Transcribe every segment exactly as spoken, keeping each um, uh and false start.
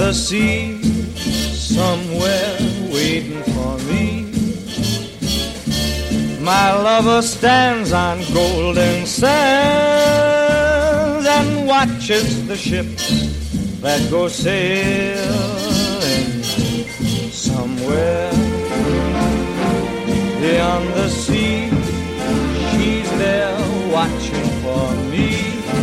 the sea, somewhere waiting for me. My lover stands on golden sands and watches the ships that go sailing somewhere beyond the sea. She's there watching for me.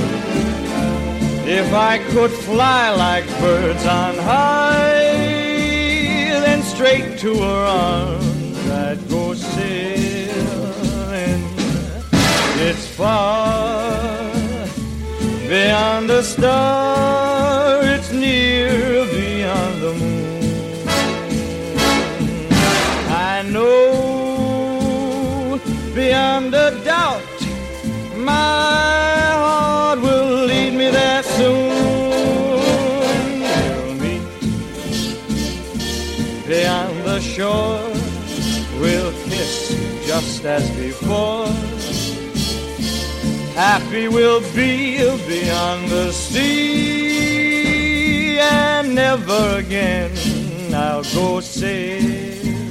If I could fly like birds on high, then straight to her arms I'd go sailing. It's far beyond the star, it's near beyond the moon. I know beyond a doubt my heart will lead me there soon. We'll meet beyond the shore, we'll kiss just as before. Happy we'll be beyond the sea, and never again I'll go sailing.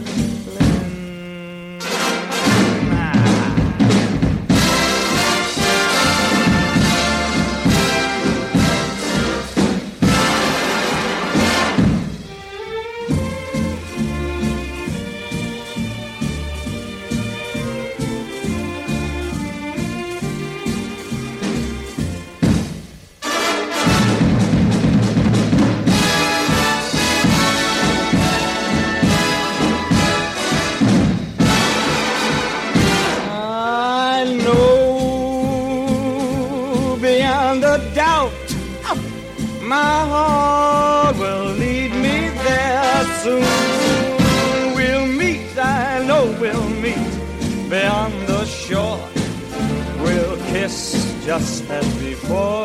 My heart will lead me there soon. We'll meet, I know we'll meet beyond the shore. We'll kiss just as before.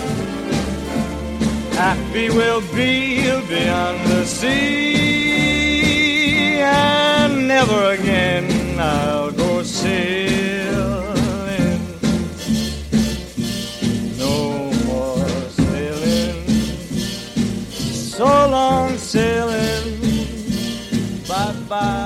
Happy we'll be beyond the sea, and never again I'll go sailing. So long sailing, bye-bye.